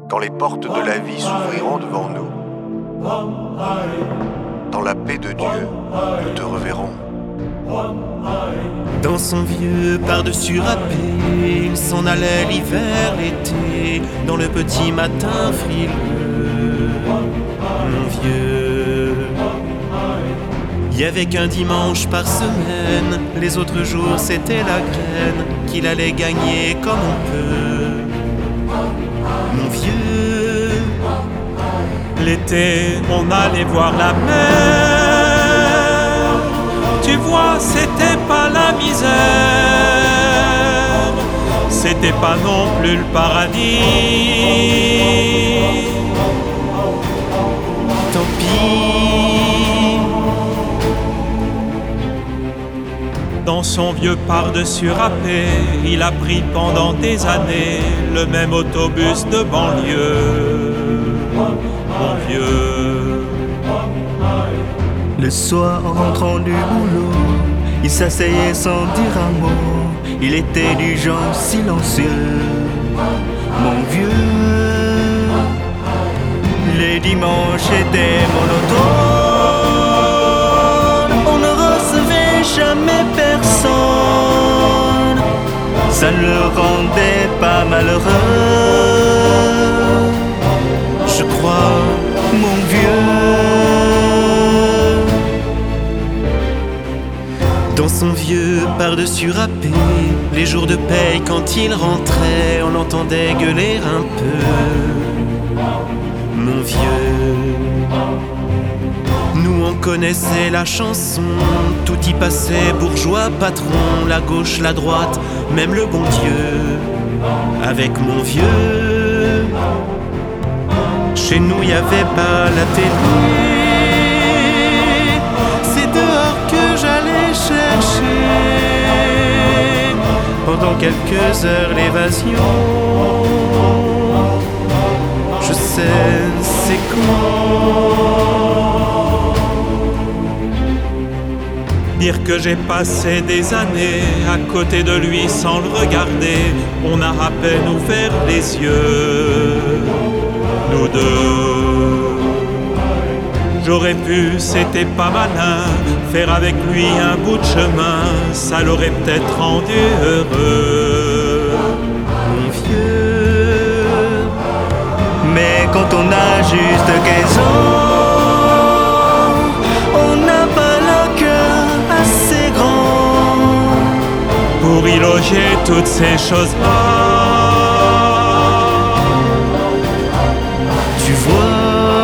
quand les portes de la vie s'ouvriront devant nous, dans la paix de Dieu, nous te reverrons. Dans son vieux par-dessus râpé, il s'en allait l'hiver, l'été, dans le petit matin frileux. Mon vieux, il y avait qu'un dimanche par semaine, les autres jours c'était la graine qu'il allait gagner comme on peut. Mon vieux, l'été on allait voir la mer. Tu vois, c'était pas la misère, c'était pas non plus le paradis. Tant pis. Dans son vieux par-dessus râpé, il a pris pendant des années le même autobus de banlieue. Mon vieux, le soir en rentrant du boulot, il s'asseyait sans dire un mot. Il était du genre silencieux. Mon vieux, les dimanches étaient monotones. On ne recevait jamais personne. Ça ne le rendait pas malheureux, Je crois, mon vieux. dans son vieux par-dessus râpé, les jours de paye quand il rentrait, on l'entendait gueuler un peu. Mon vieux, nous on connaissait la chanson, tout y passait, bourgeois, patron, la gauche, la droite, même le bon Dieu. Avec mon vieux, chez nous y avait pas la télé, c'est dehors que j'allais chercher pendant quelques heures l'évasion. Je sais, c'est con. dire que j'ai passé des années à côté de lui sans le regarder, on a à peine ouvert les yeux, nous deux. J'aurais pu, c'était pas malin, faire avec lui un bout de chemin, ça l'aurait peut-être rendu heureux. Mon vieux, Mais quand on a juste 15 ans, on n'a pas le cœur assez grand Pour y loger toutes ces choses-là. tu vois,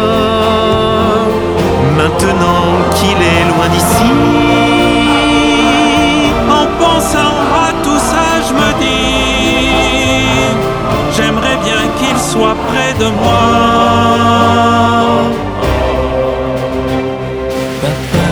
maintenant qu'il est loin d'ici, En pensant à tout ça, je me dis, j'aimerais bien qu'il soit près de moi. Papa.